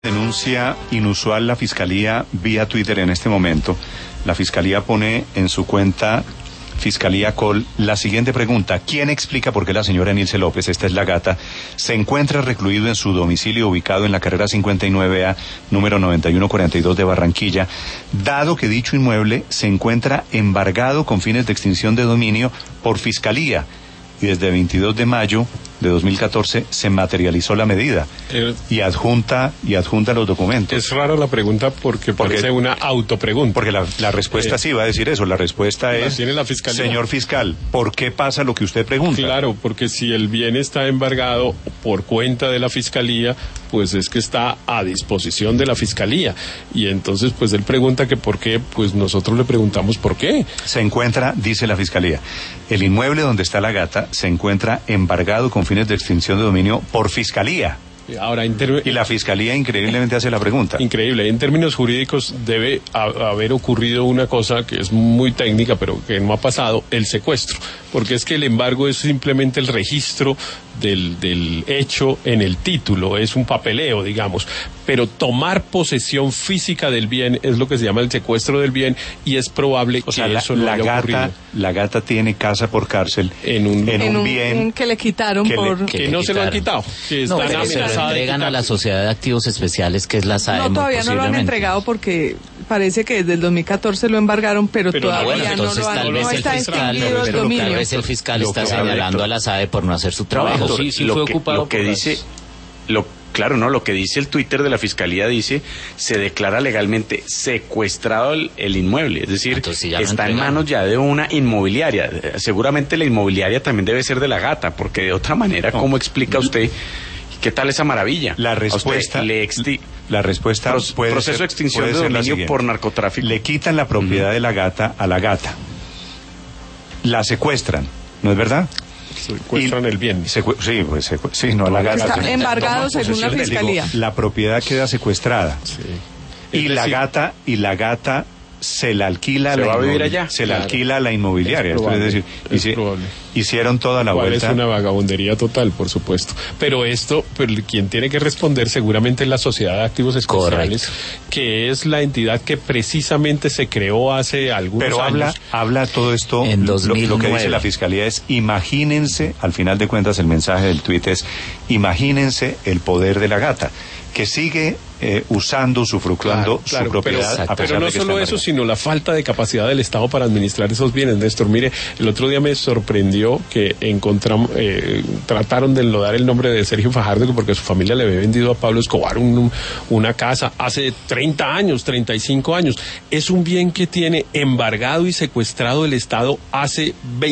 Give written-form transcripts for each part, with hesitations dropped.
Denuncia inusual la Fiscalía vía Twitter en este momento. La Fiscalía pone en su cuenta Fiscalía Col la siguiente pregunta: ¿quién explica por qué la señora Nilce López, esta es la gata, se encuentra recluido en su domicilio ubicado en la carrera 59A, número 9142 de Barranquilla, dado que dicho inmueble se encuentra embargado con fines de extinción de dominio por Fiscalía? Y desde 22 de mayo de 2014 se materializó la medida y adjunta los documentos. Es rara la pregunta porque parece una autopregunta. Porque la respuesta sí va a decir eso. La respuesta es, tiene la Fiscalía. Señor fiscal, ¿por qué pasa lo que usted pregunta? Claro, porque si el bien está embargado por cuenta de la Fiscalía, pues es que está a disposición de la Fiscalía. Y entonces, pues él pregunta que por qué, pues nosotros le preguntamos por qué. Se encuentra, dice la Fiscalía, el inmueble donde está la gata se encuentra embargado con fines de extinción de dominio por Fiscalía. Ahora, y la Fiscalía increíblemente hace la pregunta. Increíble. En términos jurídicos debe haber ocurrido una cosa que es muy técnica, pero que no ha pasado: el secuestro. Porque es que el embargo es simplemente el registro del hecho en el título, es un papeleo, digamos. Pero tomar posesión física del bien es lo que se llama el secuestro del bien, y es probable que eso no haya ocurrido. La gata tiene casa por cárcel en un bien que le quitaron que no se lo han quitado. Que no, pero se lo entregan a la Sociedad de Activos Especiales, que es la SAE. No, todavía no lo han entregado porque parece que desde el 2014 lo embargaron, pero todavía no está extinguido el dominio. Tal vez el fiscal está señalando a la SAE por no hacer su trabajo. Sí, fue ocupado lo que dice, claro, no, lo que dice el Twitter de la Fiscalía dice: se declara legalmente secuestrado el inmueble, es decir, está en manos ya de una inmobiliaria. Seguramente la inmobiliaria también debe ser de la gata, porque de otra manera, ¿cómo explica usted qué tal esa maravilla? La respuesta puede proceso ser, de extinción de dominio por narcotráfico. Le quitan la propiedad de la gata a la gata, la secuestran, ¿no es verdad? Secuestran el bien. No, la gata está embargado según la Fiscalía. La propiedad queda secuestrada. Sí. Y la gata se la alquila se va a vivir allá. Se la alquila a la inmobiliaria. Es decir, hicieron toda la vuelta. Es una vagabundería total, por supuesto. Pero quien tiene que responder seguramente es la Sociedad de Activos Especiales, que es la entidad que precisamente se creó hace algunos años. Pero habla todo esto, en 2009. Lo que dice la Fiscalía es: imagínense, al final de cuentas el mensaje del tuit es: imagínense el poder de la gata, que sigue usufructuando su propiedad. Pero no solo eso, sino la falta de capacidad del Estado para administrar esos bienes, Néstor. Mire, el otro día me sorprendió que trataron de enlodar el nombre de Sergio Fajardo porque su familia le había vendido a Pablo Escobar una casa hace 30 años, 35 años. Es un bien que tiene embargado y secuestrado el Estado hace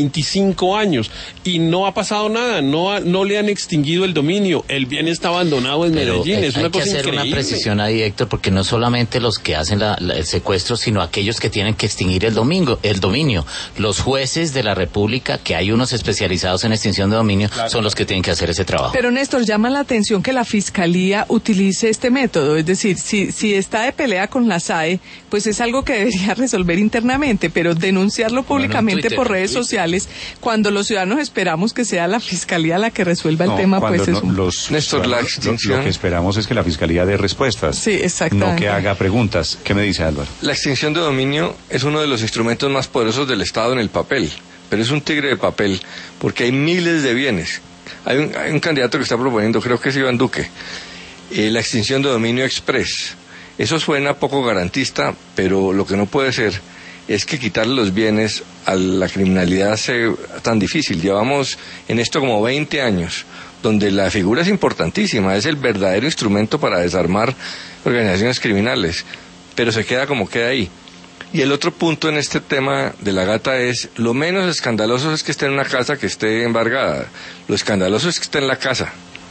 25 años y no ha pasado nada, no le han extinguido el dominio, el bien está abandonado en Medellín. Es una cosa increíble. Una precisión ahí, Héctor, porque no solamente los que hacen el secuestro, sino aquellos que tienen que extinguir el dominio. Los jueces de la República, que hay unos especializados en extinción de dominio, son los que tienen que hacer ese trabajo. Pero Néstor, llama la atención que la Fiscalía utilice este método, es decir, si está de pelea con la SAE, pues es algo que debería resolver internamente, pero denunciarlo públicamente por redes sociales, cuando los ciudadanos esperamos que sea la Fiscalía la que resuelva el tema, pues es Néstor, lo que esperamos es que la Fiscalía dé respuestas, sí, exactamente, no que haga preguntas. ¿Qué me dice Álvaro? La extinción de dominio es uno de los instrumentos más poderosos del Estado en el papel, pero es un tigre de papel, porque hay miles de bienes. Hay un candidato que está proponiendo, creo que es Iván Duque, la extinción de dominio express. Eso suena poco garantista, pero lo que no puede ser es que quitarle los bienes a la criminalidad sea tan difícil. Llevamos en esto como 20 años, donde la figura es importantísima, es el verdadero instrumento para desarmar organizaciones criminales, pero se queda como queda ahí. Y el otro punto en este tema de la gata es: lo menos escandaloso es que esté en una casa que esté embargada, lo escandaloso es que esté en la casa.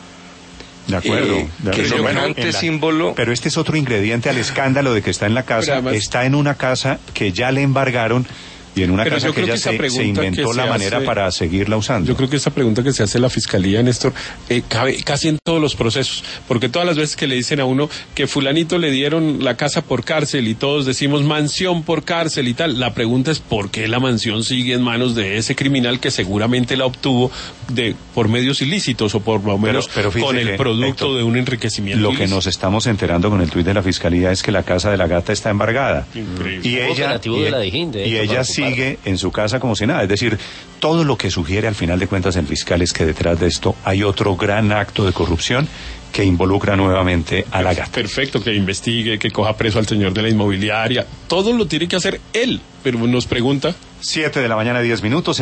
De acuerdo. Que semejante símbolo. Pero este es otro ingrediente al escándalo de que está en la casa, está en una casa que ya le embargaron Y en una casa que ella se inventó la manera para seguirla usando. Yo creo que esta pregunta que se hace la Fiscalía, Néstor, cabe casi en todos los procesos, porque todas las veces que le dicen a uno que fulanito le dieron la casa por cárcel y todos decimos mansión por cárcel y tal, la pregunta es ¿por qué la mansión sigue en manos de ese criminal que seguramente la obtuvo por medios ilícitos o por lo menos pero con el producto Héctor, de un enriquecimiento lo ilícito? Que nos estamos enterando con el tuit de la Fiscalía es que la casa de la gata está embargada. Increíble. Y ella sigue en su casa como si nada. Es decir, todo lo que sugiere al final de cuentas el fiscal es que detrás de esto hay otro gran acto de corrupción que involucra nuevamente a la gata. Perfecto, que investigue, que coja preso al señor de la inmobiliaria. Todo lo tiene que hacer él, pero nos pregunta. 7:10 a.m.